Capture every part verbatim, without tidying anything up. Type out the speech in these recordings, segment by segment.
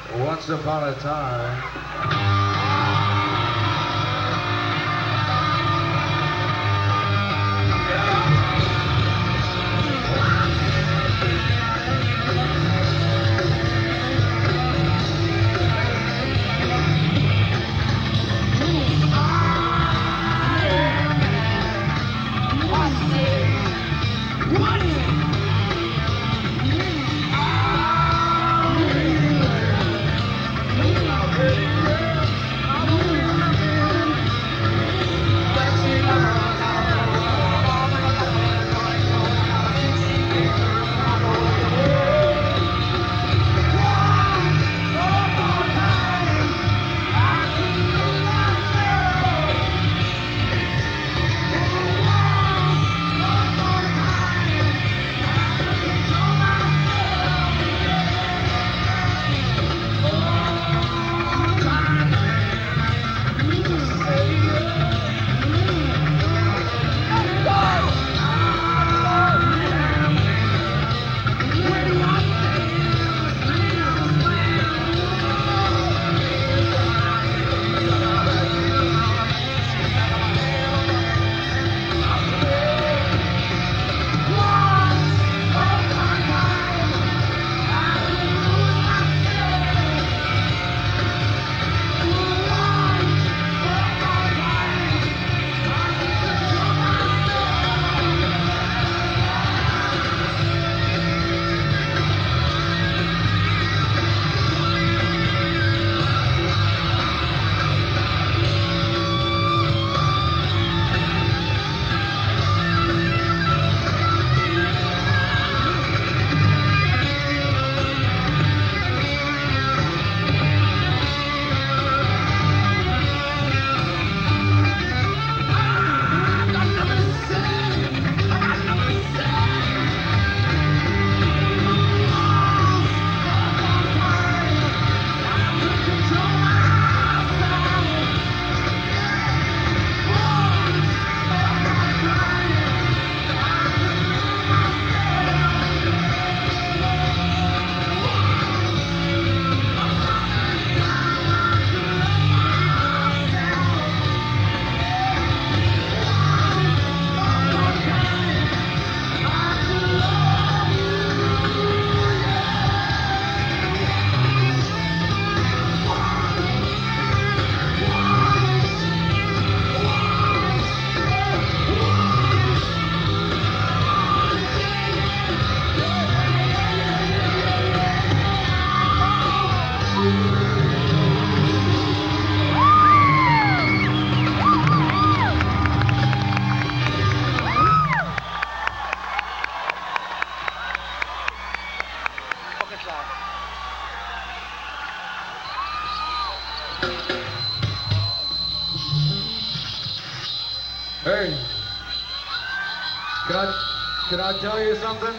Once upon a time. Hey, can I, can I tell you something?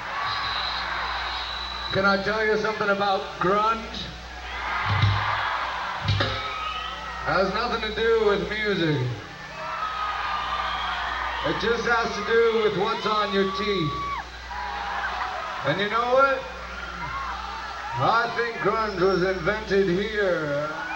Can I tell you something about grunge? Has nothing to do with music. It just has to do with what's on your teeth. And you know what? I think grunge was invented here.